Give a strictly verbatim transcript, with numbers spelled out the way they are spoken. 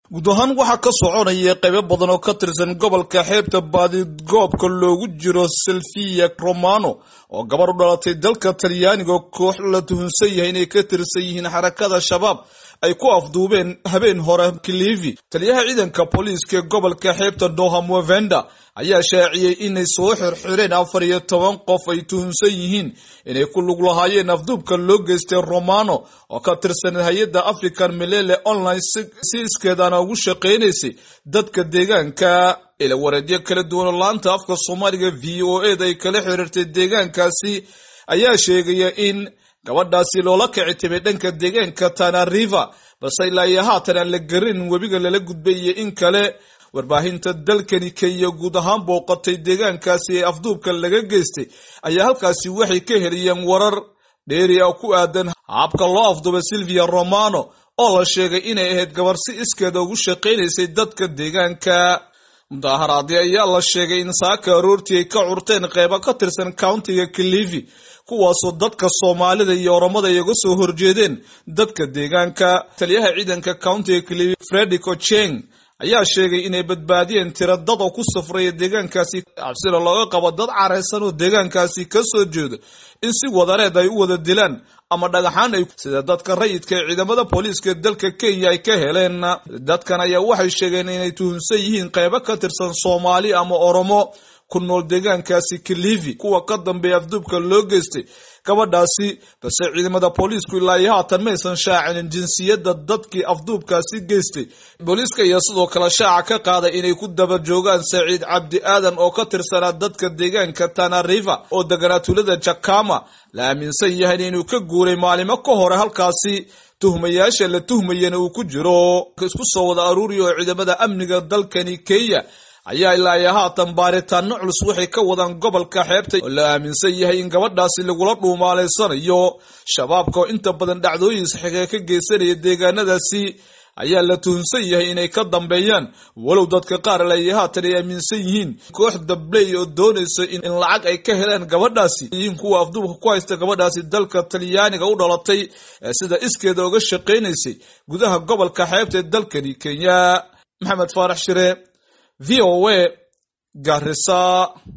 guud ahaan waxaa ka soconaya qaybo badan oo ka tirsan gobolka xeebta baadigoobka loogu jiro Silvia Romano oo gabar u dhalatay dalka Talyaaniga koox la tuhunsan yahay inay ka tirsan yihiin xarakada shabaab ay ku afduubeen habeen hore Kilifi. Taliyaha ciidanka booliiska gobolka xeebta Noah Mwenda ayaa shaaciyay inay soo xirxireen afar iyo toban qof ay tuhunsan yihiin inay ku lug lahaayeen afduubka loo geystay Romano oo ka tirsan hay'adda African Milele Online si iskeedana ugu shaqeynaysay dadka deegaanka. ila wareedyo kala duwan laanta afka Soomaaliga V O A ay kala xiriirtay deegaankaasi ayaa sheegaya in gabadhaasi loola kicitay dhanka deegaanka Tana River balse ilaa iyo haatan la garin webiga lala gudbay in kale. Warbaahinta dalkani Kenya guud ahaan booqatay deegaankaasi ee afduubka laga geystay ayaa halkaasi waxay ka heliyeen warar dheeri ah ku aadan habka loo afduubay Silvia Romano oo la sheegay inay ahayd gabar si iskeed ugu shaqeynaysay dadka deegaanka. mudaharaadii ayaa la sheegay in saaka aroortii ay ka curteen qaybo ka tirsan countiga Kilifi kuwaasoo dadka Soomaalida iyo Oromada ay uga soo horjeedeen dadka deegaanka. Taliyaha ciidanka countiga Kilifi Fredrick Ocheng ayaa sheegay inay badbaadiyeen tiro dad oo ku safray deegaankaasi cabsida looga qabo dad careysan oo deegaankaasi ka soo jeedo in si wadareed ay u wada dilaan ama dhagaxaan ay sida dadka rayidka ee ciidamada booliiska dalka Kenya ay ka heleen. dadkan ayaa waxay sheegeen inay tuhunsan yihiin qaybo ka tirsan Soomaali ama Oromo ku nool deegaankaasi Kilifi kuwa ka dambeeyay afduubka loo geystay gabadhaasi balse ciidamada booliisku ilaa iyo haatan ma aysan shaacin jinsiyadda dadkii afduubkaasi geystay. booliiska ayaa sidoo kale shaaca ka qaaday inay ku daba joogaan Saciid Cabdi Aadan oo ka tirsanaa dadka deegaanka Tana River oo deganaa tuulada Jakama la aaminsan yahay inuu ka guuray maalimo ka hor halkaasi tuhmayaasha la tuhmayeen uu ku jiro. isku soo wada aruuriyo ciidamada amniga dalkani Kenya ayaa ilaa iyo haatan baaritaano culus waxay ka wadaan gobolka xeebta oo la aaminsan yahay in gabadhaasi lagula dhuumaaleysanayo shabaabka inta badan dhacdooyin saxiixa ka geysanaya deegaanadaasi ayaa la tuhunsan yahay inay ka dambeeyaan walow dadka qaar la haatan ay aaminsan yihiin koox dabley oo doonaysa in lacag ay ka helaan gabadhaasi in kuwa afduubka ku haysta gabadhaasi dalka Talyaaniga u dhalatay sida iskeeda uga shaqeynaysay gudaha gobolka xeebta dalkani Kenya. Maxamed Faarax Shire V O A Garissa.